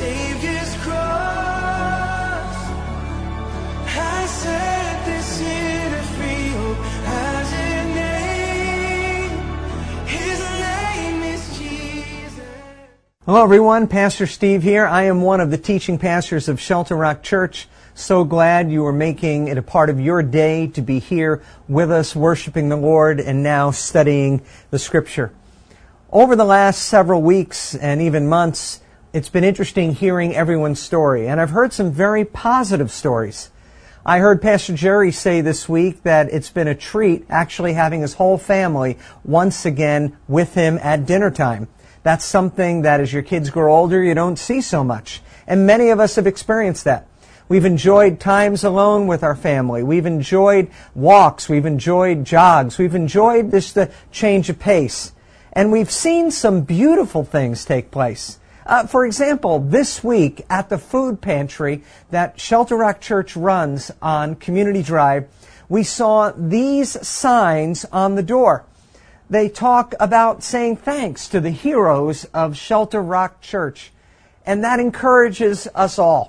Savior's cross has set the sinner free. Hope has a name. His name is Jesus. Hello everyone, Pastor Steve here. I am one of the teaching pastors of Shelter Rock Church. So glad you are making it a part of your day to be here with us, worshiping the Lord and now studying the Scripture. Over the last several weeks and even months, it's been interesting hearing everyone's story, and I've heard some very positive stories. I heard Pastor Jerry say this week that it's been a treat actually having his whole family once again with him at dinner time. That's something that as your kids grow older, you don't see so much. And many of us have experienced that. We've enjoyed times alone with our family. We've enjoyed walks. We've enjoyed jogs. We've enjoyed just the change of pace. And we've seen some beautiful things take place. For example, this week at the food pantry that Shelter Rock Church runs on Community Drive, we saw these signs on the door. They talk about saying thanks to the heroes of Shelter Rock Church. And that encourages us all.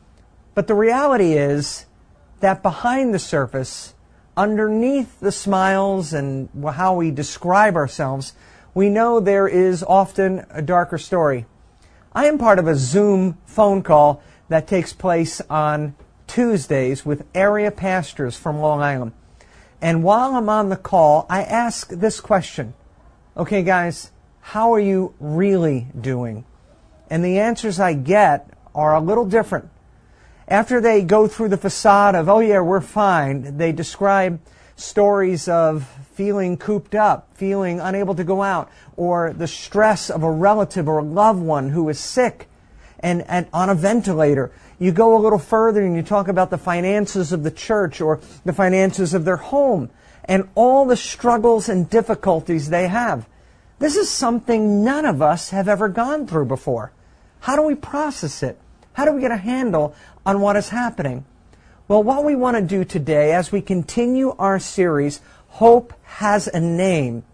But the reality is that behind the surface, underneath the smiles and how we describe ourselves, we know there is often a darker story. I am part of a Zoom phone call that takes place on Tuesdays with area pastors from Long Island. And while I'm on the call, I ask this question. Okay, guys, how are you really doing? And the answers I get are a little different. After they go through the facade of, oh yeah, we're fine, they describe stories of feeling cooped up, feeling unable to go out, or the stress of a relative or a loved one who is sick and on a ventilator. You go a little further and you talk about the finances of the church or the finances of their home and all the struggles and difficulties they have. This is something none of us have ever gone through before. How do we process it? How do we get a handle on what is happening? Well, what we want to do today as we continue our series, Hope Has a Name,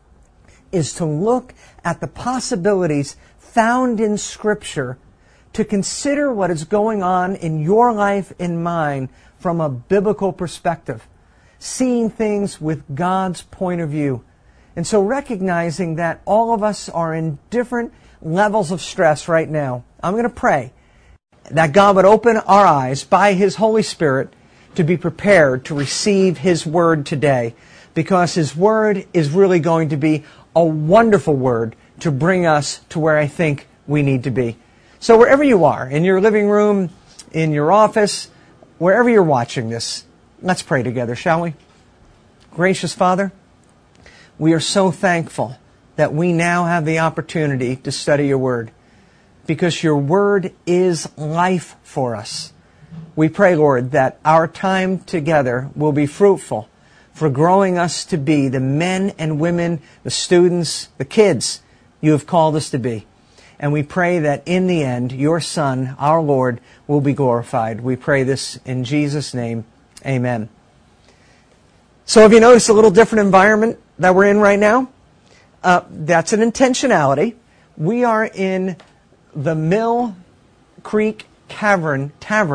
is to look at the possibilities found in Scripture to consider what is going on in your life and mine from a biblical perspective, seeing things with God's point of view. And so recognizing that all of us are in different levels of stress right now, I'm going to pray that God would open our eyes by His Holy Spirit to be prepared to receive His Word today, because His Word is really going to be a wonderful Word to bring us to where I think we need to be. So wherever you are, in your living room, in your office, wherever you're watching this, let's pray together, shall we? Gracious Father, we are so thankful that we now have the opportunity to study your Word, because your Word is life for us. We pray, Lord, that our time together will be fruitful for growing us to be the men and women, the students, the kids you have called us to be. And we pray that in the end, your Son, our Lord, will be glorified. We pray this in Jesus' name. Amen. So have you noticed a little different environment that we're in right now? That's an intentionality. We are in the Mill Creek Tavern,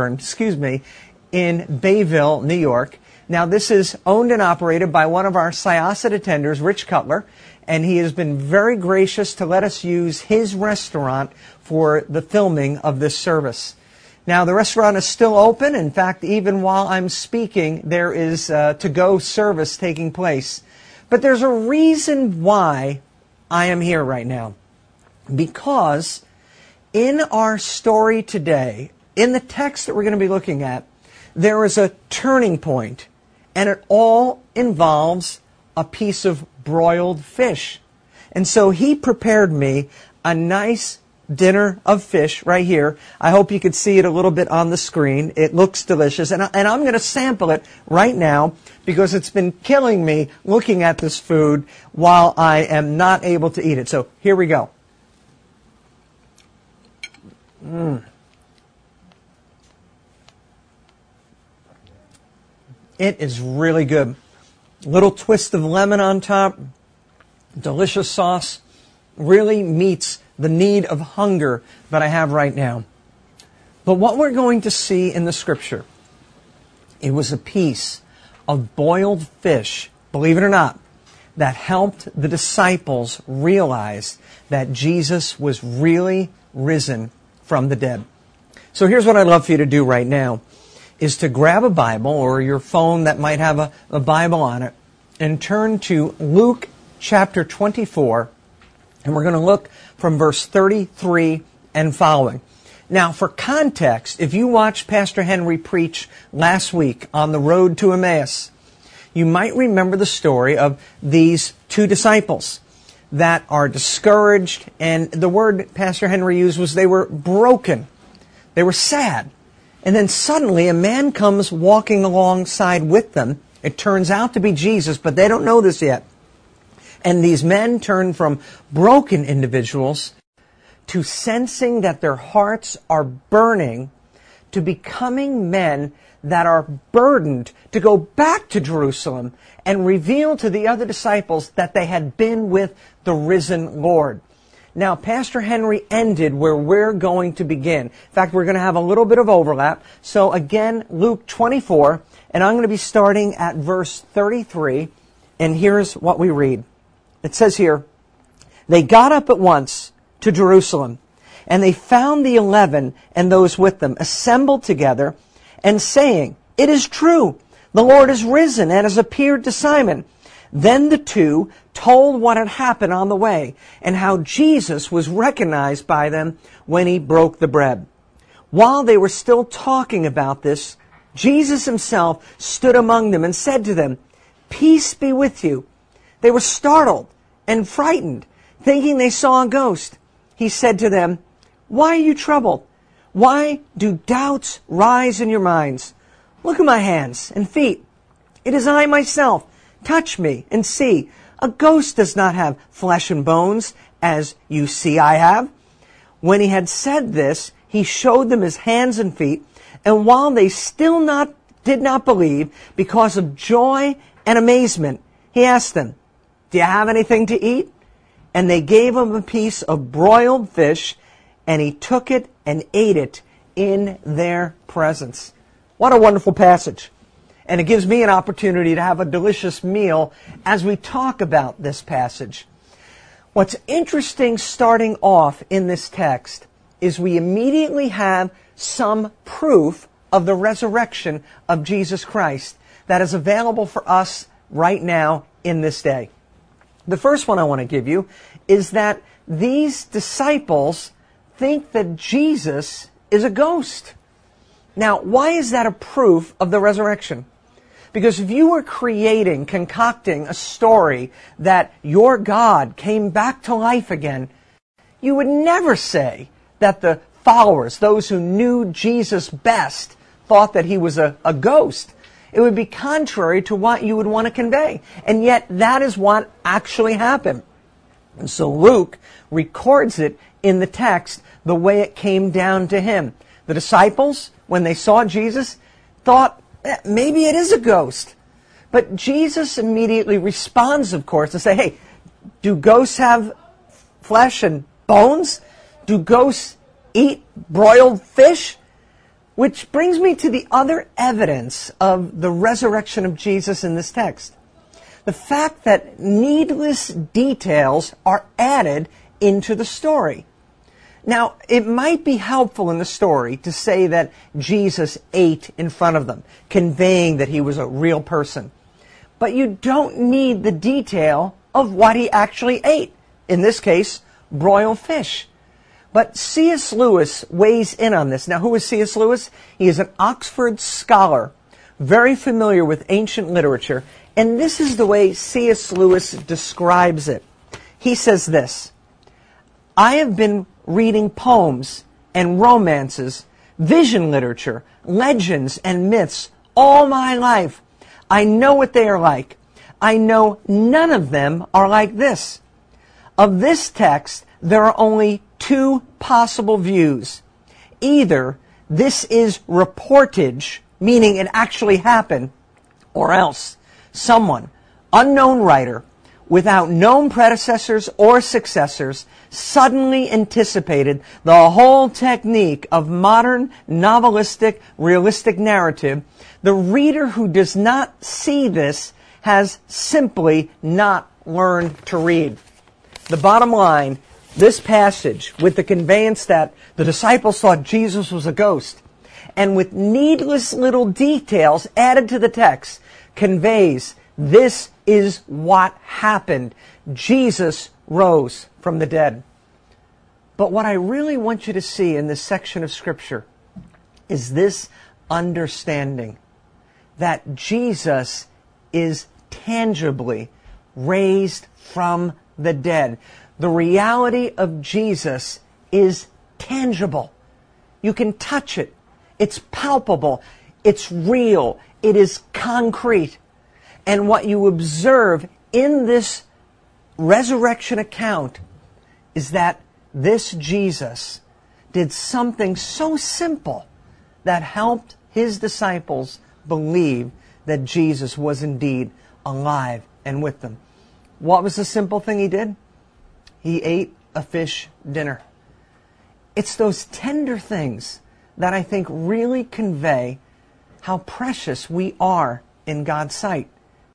in Bayville, New York. Now, this is owned and operated by one of our Syosset attenders, Rich Cutler, and he has been very gracious to let us use his restaurant for the filming of this service. Now, the restaurant is still open. In fact, even while I'm speaking, there is to-go service taking place. But there's a reason why I am here right now. Because in our story today, in the text that we're going to be looking at, there is a turning point, and it all involves a piece of broiled fish. And so he prepared me a nice dinner of fish right here. I hope you could see it a little bit on the screen. It looks delicious, and I'm going to sample it right now because it's been killing me looking at this food while I am not able to eat it. So here we go. It is really good. Little twist of lemon on top. Delicious sauce. Really meets the need of hunger that I have right now. But what we're going to see in the Scripture, it was a piece of boiled fish, believe it or not, that helped the disciples realize that Jesus was really risen from the dead. So here's what I'd love for you to do right now, is to grab a Bible or your phone that might have a Bible on it and turn to Luke chapter 24, and we're going to look from verse 33 and following. Now, for context, if you watched Pastor Henry preach last week on the road to Emmaus, you might remember the story of these two disciples that are discouraged, and the word Pastor Henry used was they were broken. They were sad. And then suddenly a man comes walking alongside with them. It turns out to be Jesus, but they don't know this yet. And these men turn from broken individuals to sensing that their hearts are burning, to becoming men that are burdened to go back to Jerusalem and reveal to the other disciples that they had been with the risen Lord. Now, Pastor Henry ended where we're going to begin. In fact, we're going to have a little bit of overlap. So again, Luke 24, and I'm going to be starting at verse 33, and here's what we read. It says here, "They got up at once to Jerusalem, and they found the 11 and those with them assembled together, and saying, 'It is true, the Lord is risen and has appeared to Simon.' Then the two told what had happened on the way, and how Jesus was recognized by them when he broke the bread. While they were still talking about this, Jesus himself stood among them and said to them, 'Peace be with you.' They were startled and frightened, thinking they saw a ghost. He said to them, 'Why are you troubled? Why do doubts rise in your minds? Look at my hands and feet. It is I myself. Touch me and see. A ghost does not have flesh and bones, as you see I have.' When he had said this, he showed them his hands and feet. And while they still did not believe, because of joy and amazement, he asked them, 'Do you have anything to eat?' And they gave him a piece of broiled fish, and he took it and ate it in their presence." What a wonderful passage. And it gives me an opportunity to have a delicious meal as we talk about this passage. What's interesting starting off in this text is we immediately have some proof of the resurrection of Jesus Christ that is available for us right now in this day. The first one I want to give you is that these disciples think that Jesus is a ghost. Now, why is that a proof of the resurrection? Because if you were concocting a story that your God came back to life again, you would never say that the followers, those who knew Jesus best, thought that he was a ghost. It would be contrary to what you would want to convey. And yet that is what actually happened. And so Luke records it in the text the way it came down to him. The disciples, when they saw Jesus, thought, maybe it is a ghost. But Jesus immediately responds, of course, and say, hey, do ghosts have flesh and bones? Do ghosts eat broiled fish? Which brings me to the other evidence of the resurrection of Jesus in this text. The fact that needless details are added into the story. Now, it might be helpful in the story to say that Jesus ate in front of them, conveying that he was a real person. But you don't need the detail of what he actually ate. In this case, broiled fish. But C.S. Lewis weighs in on this. Now, who is C.S. Lewis? He is an Oxford scholar, very familiar with ancient literature. And this is the way C.S. Lewis describes it. He says this, "I have been reading poems and romances, vision literature, legends and myths all my life. I know what they are like. I know none of them are like this. Of this text, there are only two possible views. Either this is reportage, meaning it actually happened, or else someone, unknown writer, without known predecessors or successors, suddenly anticipated the whole technique of modern novelistic, realistic narrative, the reader who does not see this has simply not learned to read. The bottom line, this passage, with the conveyance that the disciples thought Jesus was a ghost, and with needless little details added to the text, conveys this is what happened. Jesus rose from the dead. But what I really want you to see in this section of Scripture is this understanding that Jesus is tangibly raised from the dead. The reality of Jesus is tangible. You can touch it. It's palpable. It's real. It is concrete. And what you observe in this resurrection account is that this Jesus did something so simple that helped his disciples believe that Jesus was indeed alive and with them. What was the simple thing he did? He ate a fish dinner. It's those tender things that I think really convey how precious we are in God's sight.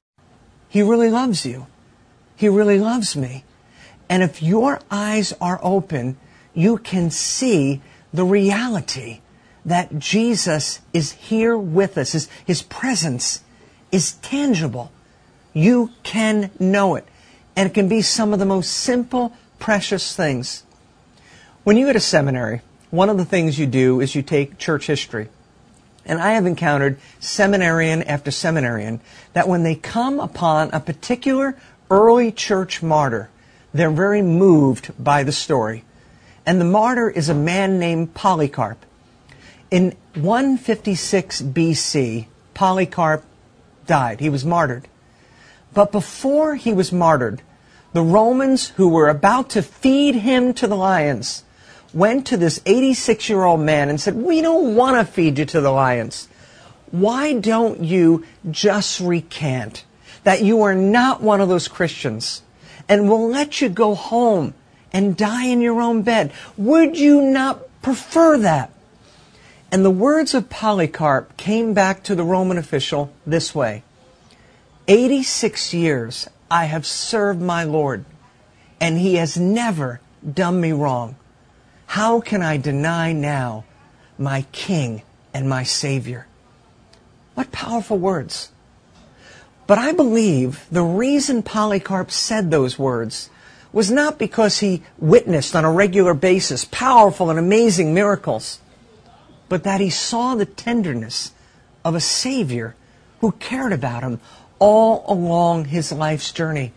He really loves you. He really loves me. And if your eyes are open, you can see the reality that Jesus is here with us. His presence is tangible. You can know it. And it can be some of the most simple, precious things. When you go to seminary, one of the things you do is you take church history. And I have encountered seminarian after seminarian that when they come upon a particular early church martyr, they're very moved by the story. And the martyr is a man named Polycarp. In 156 BC, Polycarp died. He was martyred. But before he was martyred, the Romans, who were about to feed him to the lions, went to this 86-year-old man and said, "We don't want to feed you to the lions. Why don't you just recant that you are not one of those Christians, and we'll let you go home and die in your own bed? Would you not prefer that?" And the words of Polycarp came back to the Roman official this way: 86 years I have served my Lord, and he has never done me wrong. How can I deny now my King and my Savior? What powerful words. But I believe the reason Polycarp said those words was not because he witnessed on a regular basis powerful and amazing miracles, but that he saw the tenderness of a Savior who cared about him all along his life's journey.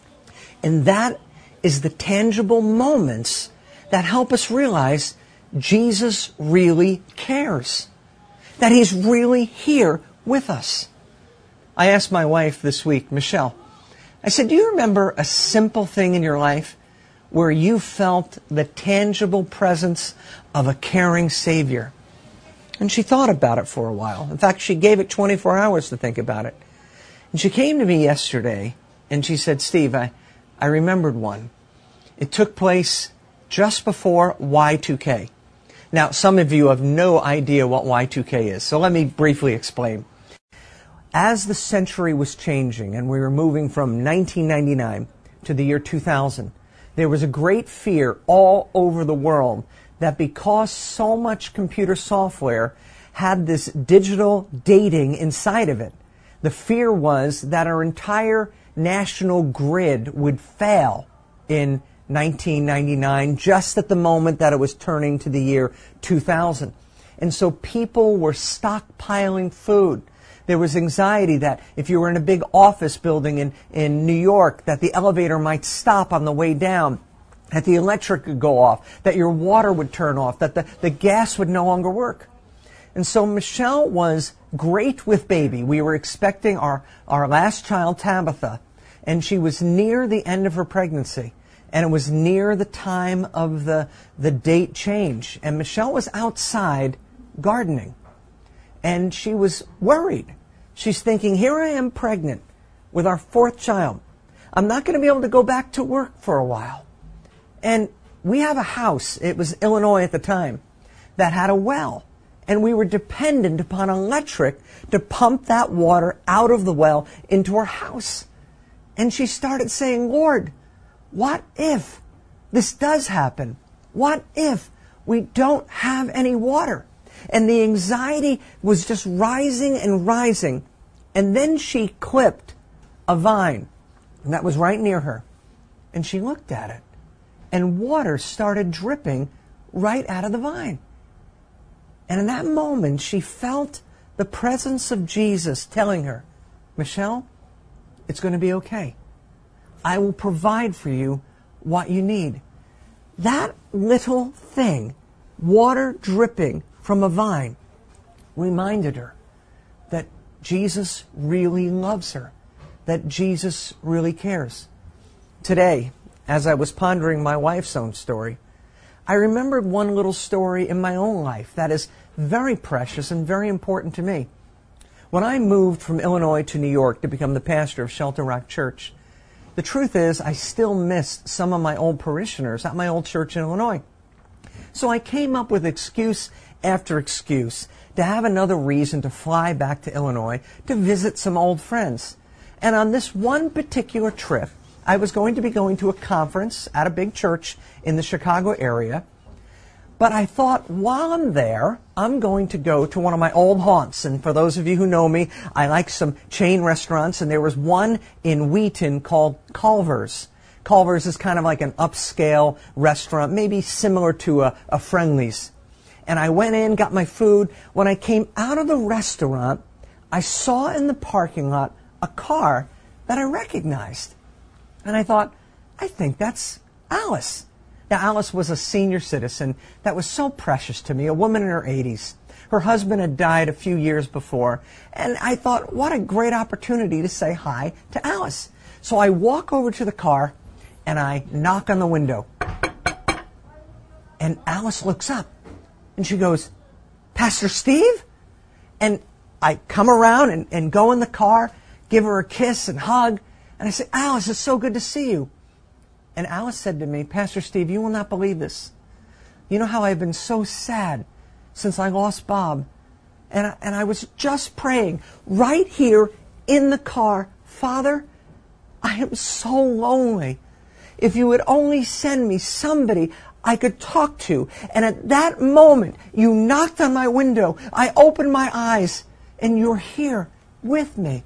And that is the tangible moments that help us realize Jesus really cares, that he's really here with us. I asked my wife this week, Michelle, I said, do you remember a simple thing in your life where you felt the tangible presence of a caring Savior? And she thought about it for a while. In fact, she gave it 24 hours to think about it. And she came to me yesterday and she said, Steve, I remembered one. It took place just before Y2K. Now, some of you have no idea what Y2K is, so let me briefly explain. As the century was changing and we were moving from 1999 to the year 2000, there was a great fear all over the world that because so much computer software had this digital dating inside of it, the fear was that our entire national grid would fail in 1999, just at the moment that it was turning to the year 2000. And so people were stockpiling food. There was anxiety that if you were in a big office building in New York, that the elevator might stop on the way down, that the electric would go off, that your water would turn off, that the gas would no longer work. And so Michelle was great with baby. We were expecting our last child, Tabitha, and she was near the end of her pregnancy. And it was near the time of the date change. And Michelle was outside gardening. And she was worried. She's thinking, here I am pregnant with our fourth child. I'm not going to be able to go back to work for a while. And we have a house, it was Illinois at the time, that had a well. And we were dependent upon electric to pump that water out of the well into our house. And she started saying, Lord, what if this does happen? What if we don't have any water? And the anxiety was just rising and rising. And then she clipped a vine that was right near her. And she looked at it. And water started dripping right out of the vine. And in that moment, she felt the presence of Jesus telling her, Michelle, it's going to be okay. I will provide for you what you need. That little thing, water dripping from a vine, reminded her that Jesus really loves her, that Jesus really cares. Today, as I was pondering my wife's own story, I remembered one little story in my own life that is very precious and very important to me. When I moved from Illinois to New York to become the pastor of Shelter Rock Church, the truth is I still missed some of my old parishioners at my old church in Illinois. So I came up with excuse after excuse to have another reason to fly back to Illinois to visit some old friends. And on this one particular trip, I was going to be going to a conference at a big church in the Chicago area. But I thought, while I'm there, I'm going to go to one of my old haunts. And for those of you who know me, I like some chain restaurants. And there was one in Wheaton called Culver's. Culver's is kind of like an upscale restaurant, maybe similar to a Friendly's. And I went in, got my food. When I came out of the restaurant, I saw in the parking lot a car that I recognized. And I thought, I think that's Alice. Now, Alice was a senior citizen that was so precious to me, a woman in her 80s. Her husband had died a few years before, and I thought, what a great opportunity to say hi to Alice. So I walk over to the car, and I knock on the window. And Alice looks up, and she goes, Pastor Steve? And I come around and go in the car, give her a kiss and hug, and I say, Alice, it's so good to see you. And Alice said to me, Pastor Steve, you will not believe this. You know how I've been so sad since I lost Bob. And I was just praying right here in the car, Father, I am so lonely. If you would only send me somebody I could talk to. And at that moment, you knocked on my window. I opened my eyes, and you're here with me.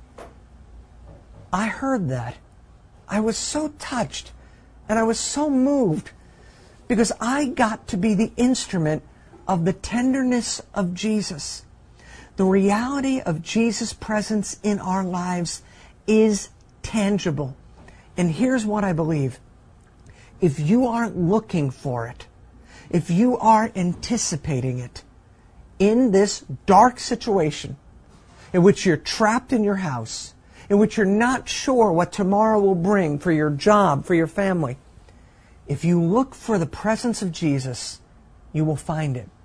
I heard that. I was so touched. And I was so moved because I got to be the instrument of the tenderness of Jesus. The reality of Jesus' presence in our lives is tangible. And here's what I believe. If you aren't looking for it, if you aren't anticipating it, in this dark situation in which you're trapped in your house, in which you're not sure what tomorrow will bring for your job, for your family, if you look for the presence of Jesus, you will find it.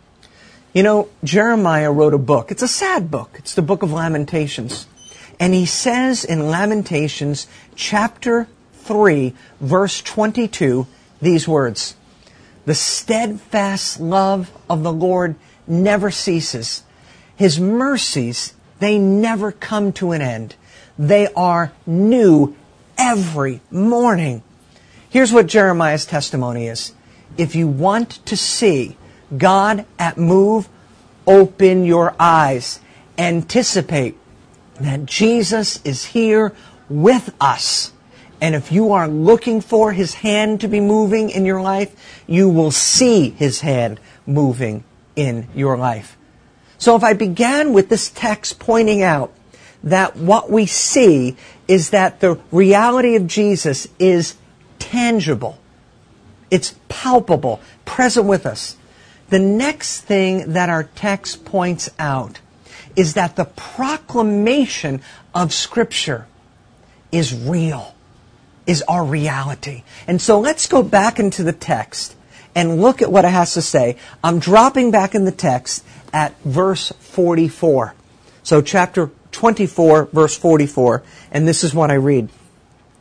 You know, Jeremiah wrote a book. It's a sad book. It's the book of Lamentations. And he says in Lamentations chapter 3, verse 22, these words, "The steadfast love of the Lord never ceases. His mercies, they never come to an end. They are new every morning." Here's what Jeremiah's testimony is. If you want to see God at move, open your eyes. Anticipate that Jesus is here with us. And if you are looking for His hand to be moving in your life, you will see His hand moving in your life. So if I began with this text pointing out that what we see is that the reality of Jesus is tangible. It's palpable, present with us. The next thing that our text points out is that the proclamation of Scripture is real, is our reality. And so let's go back into the text and look at what it has to say. I'm dropping back in the text at verse 44. So chapter 24, verse 44, and this is what I read.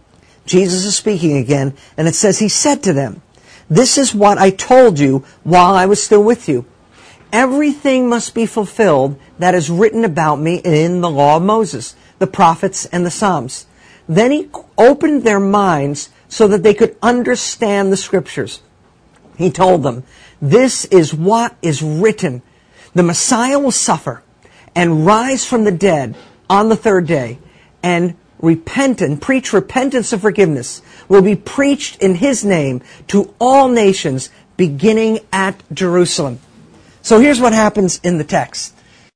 Jesus is speaking again, and it says, He said to them, "This is what I told you while I was still with you. Everything must be fulfilled that is written about me in the law of Moses, the prophets, and the Psalms." Then He opened their minds so that they could understand the Scriptures. He told them, "This is what is written. The Messiah will suffer and rise from the dead on the third day, and preach repentance and forgiveness will be preached in His name to all nations, beginning at Jerusalem." So here's what happens in the text.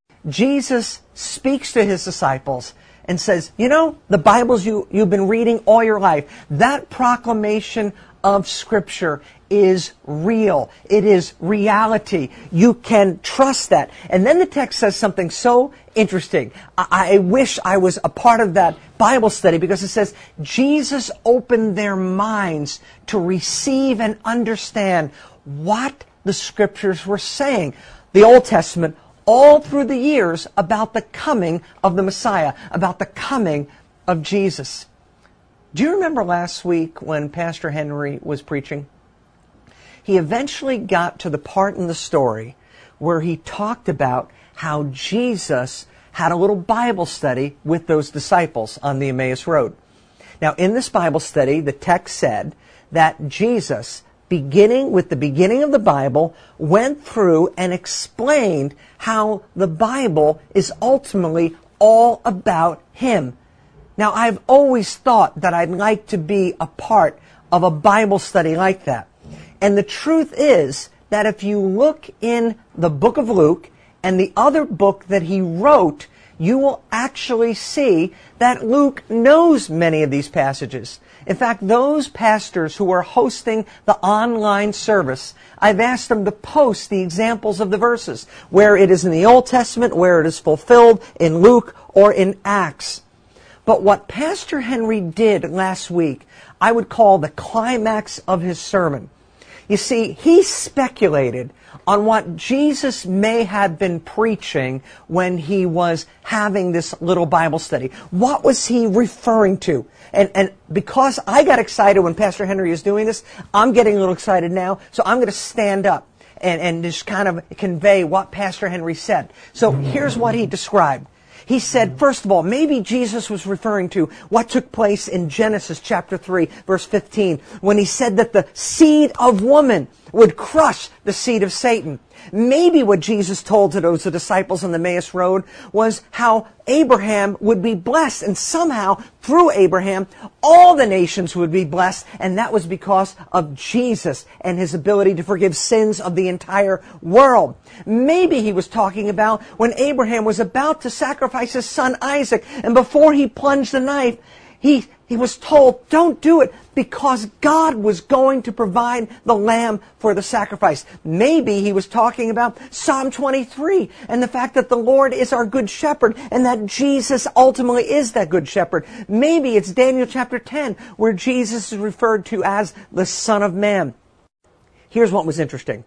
Jesus speaks to His disciples and says, "You know, the Bibles you've been reading all your life, that proclamation of Scripture is real. It is reality. You can trust that." And then the text says something so interesting. I wish I was a part of that Bible study, because it says Jesus opened their minds to receive and understand what the Scriptures were saying. The Old Testament, all through the years, about the coming of the Messiah, about the coming of Jesus. Do you remember last week when Pastor Henry was preaching? He eventually got to the part in the story where he talked about how Jesus had a little Bible study with those disciples on the Emmaus Road. Now, in this Bible study, the text said that Jesus, beginning with the beginning of the Bible, went through and explained how the Bible is ultimately all about Him. Now, I've always thought that I'd like to be a part of a Bible study like that. And the truth is that if you look in the book of Luke and the other book that he wrote, you will actually see that Luke knows many of these passages. In fact, those pastors who are hosting the online service, I've asked them to post the examples of the verses, where it is in the Old Testament, where it is fulfilled in Luke or in Acts. But what Pastor Henry did last week, I would call the climax of his sermon. You see, he speculated on what Jesus may have been preaching when he was having this little Bible study. What was he referring to? And because I got excited when Pastor Henry was doing this, I'm getting a little excited now, so I'm going to stand up and just kind of convey what Pastor Henry said. So here's what he described. He said, first of all, maybe Jesus was referring to what took place in Genesis chapter 3, verse 15, when he said that the seed of woman would crush the seed of Satan. Maybe what Jesus told to those disciples on the Emmaus Road was how Abraham would be blessed, and somehow through Abraham all the nations would be blessed, and that was because of Jesus and His ability to forgive sins of the entire world. Maybe he was talking about when Abraham was about to sacrifice his son Isaac, and before he plunged the knife, he was told, don't do it, because God was going to provide the lamb for the sacrifice. Maybe he was talking about Psalm 23 and the fact that the Lord is our good shepherd and that Jesus ultimately is that good shepherd. Maybe it's Daniel chapter 10 where Jesus is referred to as the Son of Man. Here's what was interesting.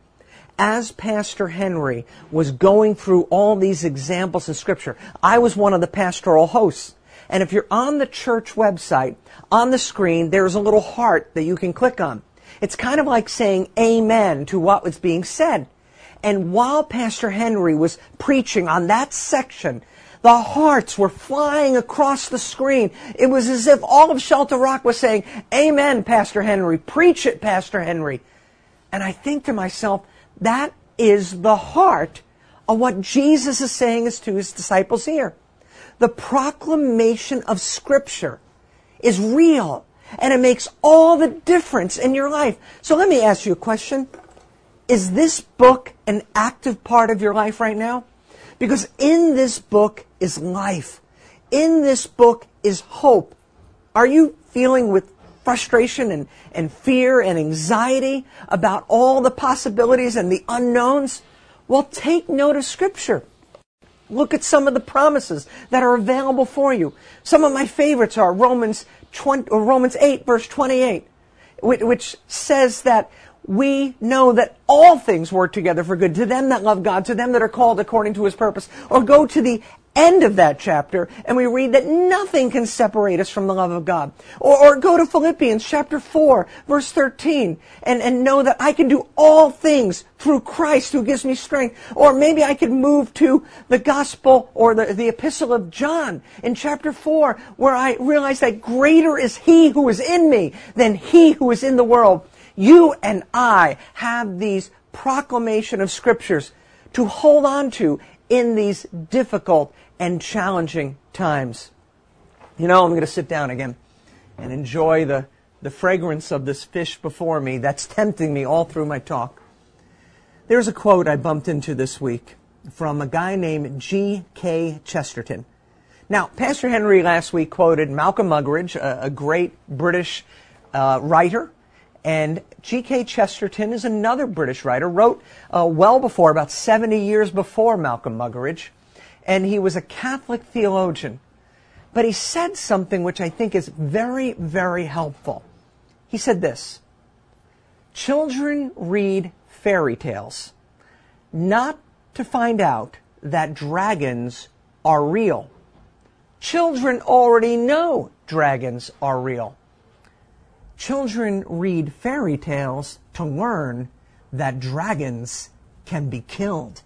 As Pastor Henry was going through all these examples in Scripture, I was one of the pastoral hosts. And if you're on the church website, on the screen, there's a little heart that you can click on. It's kind of like saying amen to what was being said. And while Pastor Henry was preaching on that section, the hearts were flying across the screen. It was as if all of Shelter Rock was saying, amen, Pastor Henry. Preach it, Pastor Henry. And I think to myself, that is the heart of what Jesus is saying to His disciples here. The proclamation of Scripture is real, and it makes all the difference in your life. So let me ask you a question. Is this book an active part of your life right now? Because in this book is life. In this book is hope. Are you feeling with frustration and fear and anxiety about all the possibilities and the unknowns? Well, take note of Scripture. Look at some of the promises that are available for you. Some of my favorites are Romans 8, verse 28, which says that we know that all things work together for good to them that love God, to them that are called according to His purpose. Or go to the end of that chapter, and we read that nothing can separate us from the love of God. Or go to Philippians chapter 4, verse 13, and know that I can do all things through Christ who gives me strength. Or maybe I could move to the gospel or the epistle of John in chapter 4, where I realize that greater is He who is in me than he who is in the world. You and I have these proclamation of scriptures to hold on to in these difficult and challenging times. I'm going to sit down again and enjoy the fragrance of this fish before me that's tempting me all through my talk. There's a quote I bumped into this week from a guy named G.K. Chesterton. Now, Pastor Henry last week quoted Malcolm Muggeridge, a great British writer. And G.K. Chesterton is another British writer, wrote well before, about 70 years before Malcolm Muggeridge. And he was a Catholic theologian. But he said something which I think is very, very helpful. He said this: children read fairy tales, not to find out that dragons are real. Children already know dragons are real. Children read fairy tales to learn that dragons can be killed.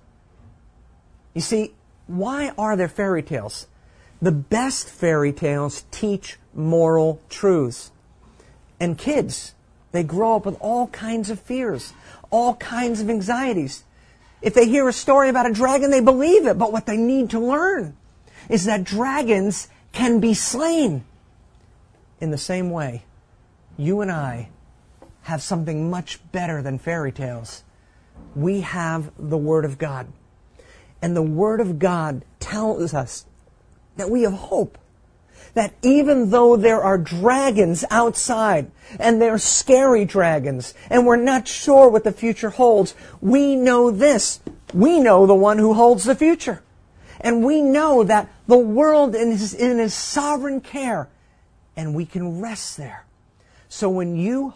You see, why are there fairy tales? The best fairy tales teach moral truths. And kids, they grow up with all kinds of fears, all kinds of anxieties. If they hear a story about a dragon, they believe it. But what they need to learn is that dragons can be slain. In the same way, you and I have something much better than fairy tales. We have the Word of God. And the Word of God tells us that we have hope. That even though there are dragons outside, and they're scary dragons, and we're not sure what the future holds, we know this. We know the one who holds the future. And we know that the world is in His sovereign care, and we can rest there. So when you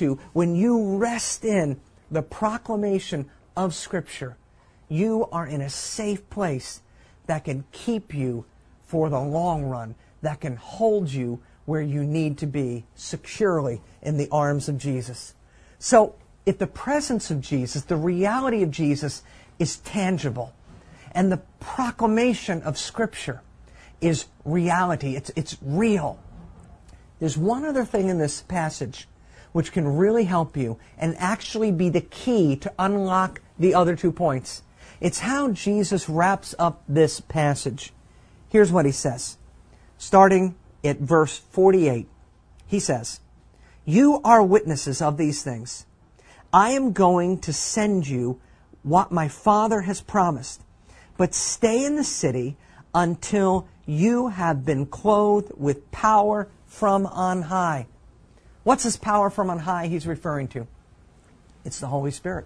rest in the proclamation of Scripture, you are in a safe place that can keep you for the long run, that can hold you where you need to be securely in the arms of Jesus. So if the presence of Jesus, the reality of Jesus is tangible, and the proclamation of Scripture is reality, it's real. There's one other thing in this passage which can really help you and actually be the key to unlock the other 2 points. It's how Jesus wraps up this passage. Here's what He says. Starting at verse 48, He says, "You are witnesses of these things. I am going to send you what my Father has promised, but stay in the city until you have been clothed with power from on high." What's this power from on high He's referring to? It's the Holy Spirit.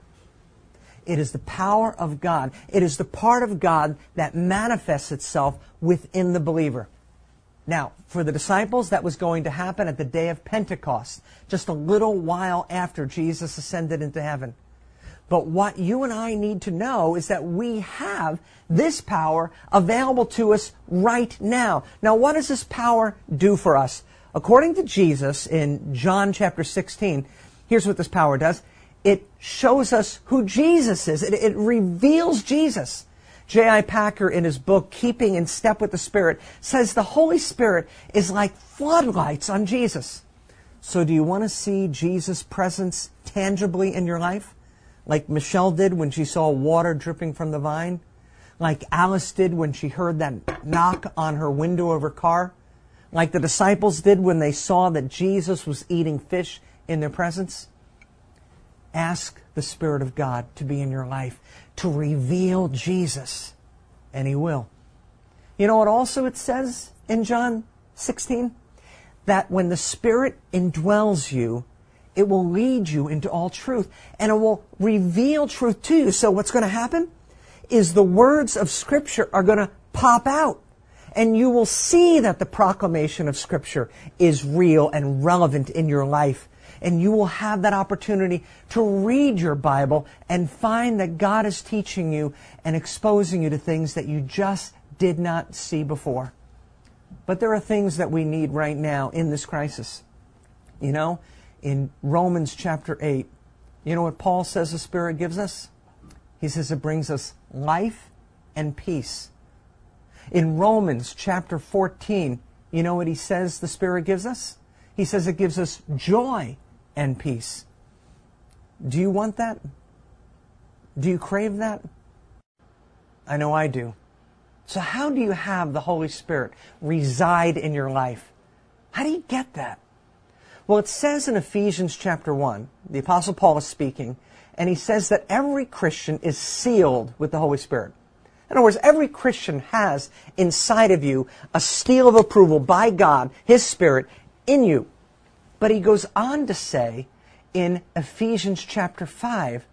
It is the power of God. It is the part of God that manifests itself within the believer. Now, for the disciples, that was going to happen at the day of Pentecost, just a little while after Jesus ascended into heaven. But what you and I need to know is that we have this power available to us right now. Now, what does this power do for us? According to Jesus in John chapter 16, here's what this power does. It shows us who Jesus is. It reveals Jesus. J.I. Packer, in his book, Keeping in Step with the Spirit, says the Holy Spirit is like floodlights on Jesus. So do you want to see Jesus' presence tangibly in your life? Like Michelle did when she saw water dripping from the vine? Like Alice did when she heard that knock on her window of her car? Like the disciples did when they saw that Jesus was eating fish in their presence? Ask the Spirit of God to be in your life, to reveal Jesus, and He will. You know what also it says in John 16? That when the Spirit indwells you, it will lead you into all truth, and it will reveal truth to you. So what's going to happen is the words of Scripture are going to pop out, and you will see that the proclamation of Scripture is real and relevant in your life. And you will have that opportunity to read your Bible and find that God is teaching you and exposing you to things that you just did not see before. But there are things that we need right now in this crisis. You know, in Romans chapter 8, you know what Paul says the Spirit gives us? He says it brings us life and peace. In Romans chapter 14, you know what he says the Spirit gives us? He says it gives us joy and peace. Do you want that? Do you crave that? I know I do. So how do you have the Holy Spirit reside in your life? How do you get that? Well, it says in Ephesians chapter 1, the Apostle Paul is speaking, and he says that every Christian is sealed with the Holy Spirit. In other words, every Christian has inside of you a seal of approval by God, His Spirit, in you. But he goes on to say in Ephesians chapter 5,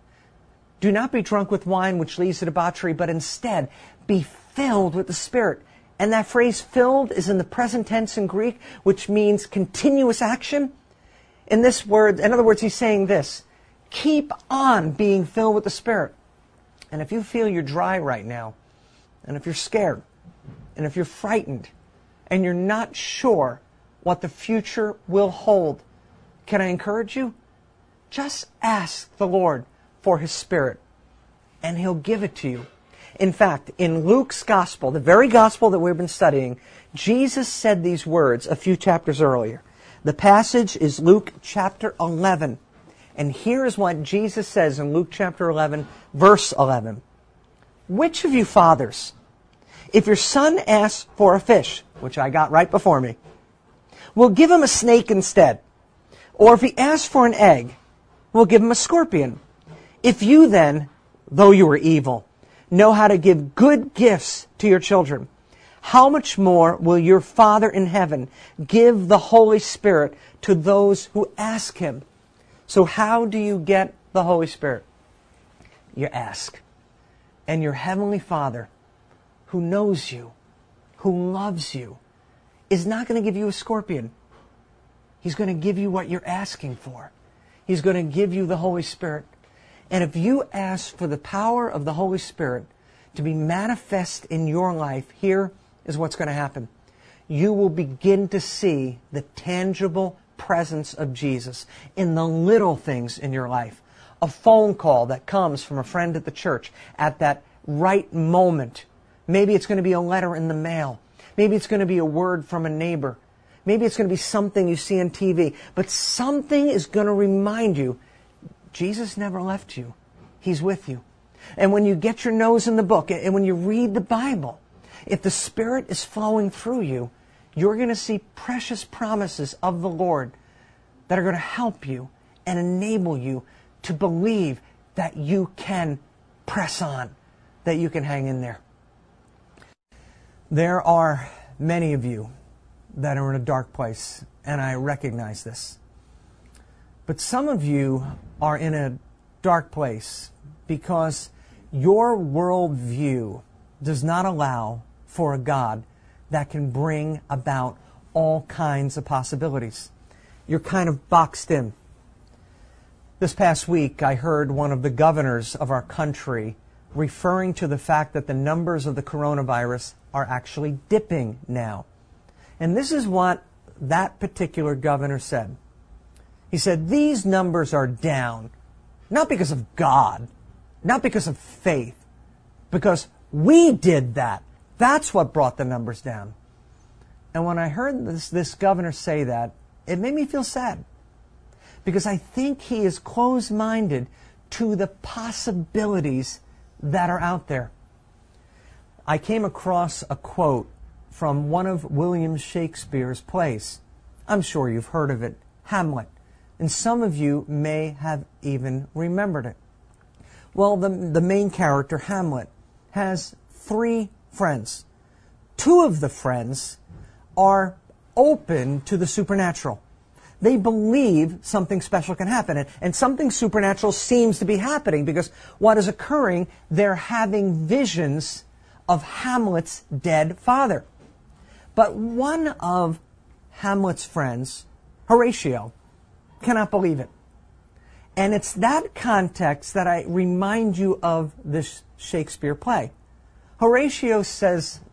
do not be drunk with wine which leads to debauchery, but instead be filled with the Spirit. And that phrase filled is in the present tense in Greek, which means continuous action. In other words, he's saying this, keep on being filled with the Spirit. And if you feel you're dry right now, and if you're scared, and if you're frightened, and you're not sure what the future will hold, can I encourage you? Just ask the Lord for His Spirit, and He'll give it to you. In fact, in Luke's Gospel, the very Gospel that we've been studying, Jesus said these words a few chapters earlier. The passage is Luke chapter 11. And here is what Jesus says in Luke chapter 11, verse 11. Which of you fathers, if your son asks for a fish, which I got right before me, will give him a snake instead? Or if he asks for an egg, will give him a scorpion? If you then, though you are evil, know how to give good gifts to your children, how much more will your Father in heaven give the Holy Spirit to those who ask Him? So how do you get the Holy Spirit? You ask. And your Heavenly Father, who knows you, who loves you, is not going to give you a scorpion. He's going to give you what you're asking for. He's going to give you the Holy Spirit. And if you ask for the power of the Holy Spirit to be manifest in your life, here is what's going to happen. You will begin to see the tangible presence of Jesus in the little things in your life. A phone call that comes from a friend at the church at that right moment. Maybe it's going to be a letter in the mail. Maybe it's going to be a word from a neighbor. Maybe it's going to be something you see on TV. But something is going to remind you, Jesus never left you. He's with you. And when you get your nose in the book, and when you read the Bible, if the Spirit is flowing through you, you're going to see precious promises of the Lord that are going to help you and enable you to believe that you can press on, that you can hang in there. There are many of you that are in a dark place, and I recognize this. But some of you are in a dark place because your worldview does not allow for a God that can bring about all kinds of possibilities. You're kind of boxed in. This past week, I heard one of the governors of our country referring to the fact that the numbers of the coronavirus are actually dipping now. And this is what that particular governor said. He said, these numbers are down, not because of God, not because of faith, because we did that. That's what brought the numbers down. And when I heard this governor say that, it made me feel sad. Because I think he is closed-minded to the possibilities that are out there. I came across a quote from one of William Shakespeare's plays. I'm sure you've heard of it, Hamlet. And some of you may have even remembered it. Well, the main character, Hamlet, has 3 friends. 2 of the friends are open to the supernatural. They believe something special can happen. And something supernatural seems to be happening because what is occurring, they're having visions of Hamlet's dead father. But one of Hamlet's friends, Horatio, cannot believe it. And it's that context that I remind you of this Shakespeare play. Horatio says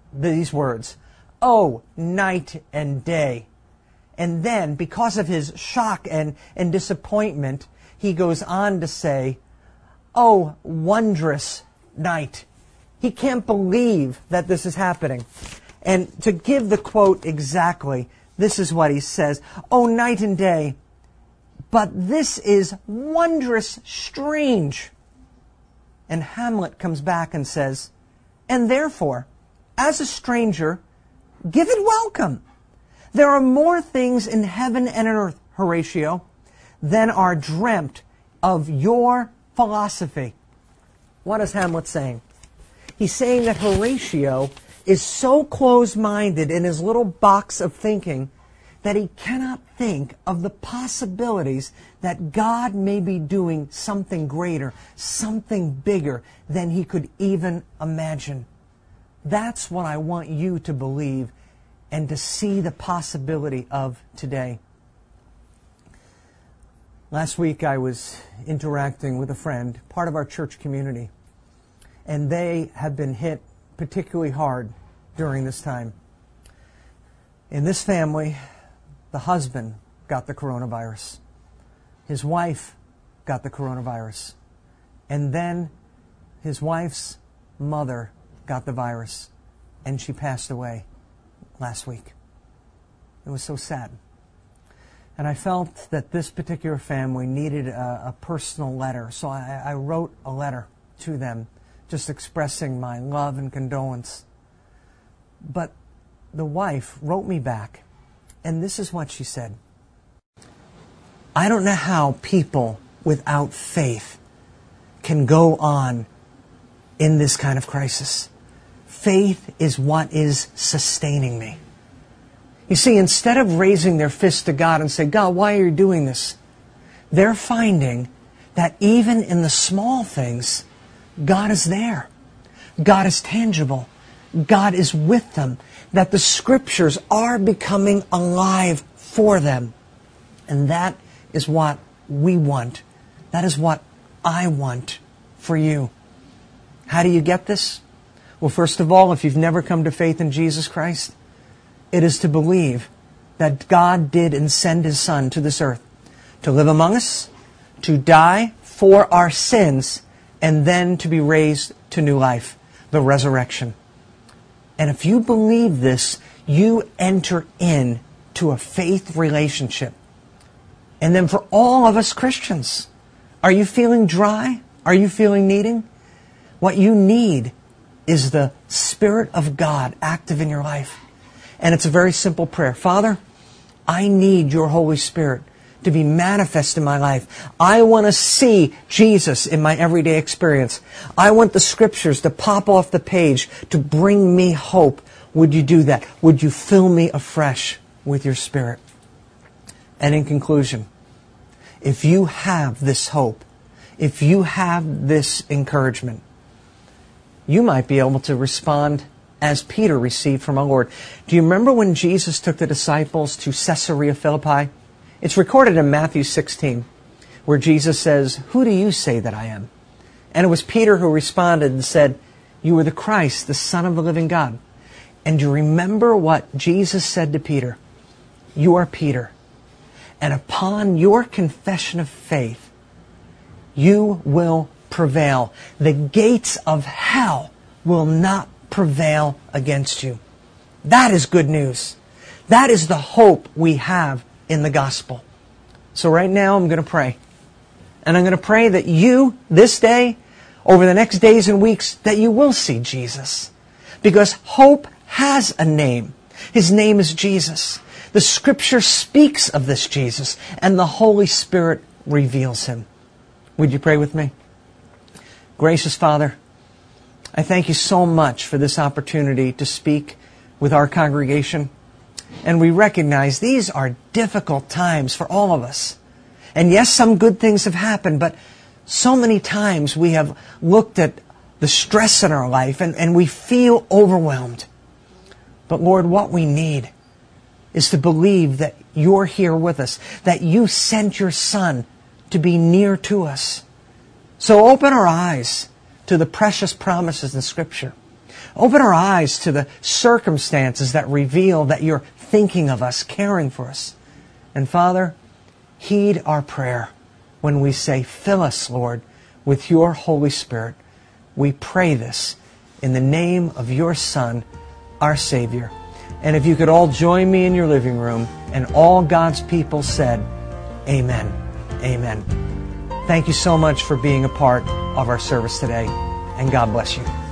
these words, "Oh, night and day." And then, because of his shock and disappointment, he goes on to say, "Oh, wondrous night." He can't believe that this is happening. And to give the quote exactly, this is what he says, "Oh, night and day, but this is wondrous strange." And Hamlet comes back and says, "And therefore, as a stranger, give it welcome. There are more things in heaven and on earth, Horatio, than are dreamt of your philosophy." What is Hamlet saying? He's saying that Horatio is so closed-minded in his little box of thinking that he cannot think of the possibilities that God may be doing something greater, something bigger than he could even imagine. That's what I want you to believe and to see the possibility of today. Last week I was interacting with a friend, part of our church community, and they have been hit particularly hard during this time. In this family, the husband got the coronavirus. His wife got the coronavirus. And then his wife's mother got the virus, and she passed away last week. It was so sad. And I felt that this particular family needed a personal letter, so I wrote a letter to them, just expressing my love and condolence. But the wife wrote me back, and this is what she said. "I don't know how people without faith can go on in this kind of crisis. Faith is what is sustaining me." You see, instead of raising their fist to God and say, "God, why are you doing this?" they're finding that even in the small things, God is there. God is tangible. God is with them. That the Scriptures are becoming alive for them. And that is what we want. That is what I want for you. How do you get this? Well, first of all, if you've never come to faith in Jesus Christ, it is to believe that God did and send His Son to this earth to live among us, to die for our sins, and then to be raised to new life, the resurrection. And if you believe this, you enter into a faith relationship. And then for all of us Christians, are you feeling dry? Are you feeling needing? What you need is the Spirit of God active in your life. And it's a very simple prayer. Father, I need your Holy Spirit to be manifest in my life. I want to see Jesus in my everyday experience. I want the Scriptures to pop off the page to bring me hope. Would you do that? Would you fill me afresh with your Spirit? And in conclusion, if you have this hope, if you have this encouragement, you might be able to respond as Peter received from our Lord. Do you remember when Jesus took the disciples to Caesarea Philippi? It's recorded in Matthew 16, where Jesus says, "Who do you say that I am?" And it was Peter who responded and said, "You are the Christ, the Son of the living God." And you remember what Jesus said to Peter? "You are Peter, and upon your confession of faith, you will prevail. The gates of hell will not prevail against you." That is good news. That is the hope we have in the gospel. So right now I'm going to pray. And I'm going to pray that you, this day, over the next days and weeks, that you will see Jesus. Because hope has a name. His name is Jesus. The Scripture speaks of this Jesus, and the Holy Spirit reveals Him. Would you pray with me? Gracious Father, I thank you so much for this opportunity to speak with our congregation. And we recognize these are difficult times for all of us. And yes, some good things have happened, but so many times we have looked at the stress in our life and we feel overwhelmed. But Lord, what we need is to believe that you're here with us, that you sent your Son to be near to us. So open our eyes to the precious promises in Scripture. Open our eyes to the circumstances that reveal that you're thinking of us, caring for us. And Father, heed our prayer when we say, fill us, Lord, with your Holy Spirit. We pray this in the name of your Son, our Savior. And if you could all join me in your living room, and all God's people said, amen. Amen. Thank you so much for being a part of our service today, and God bless you.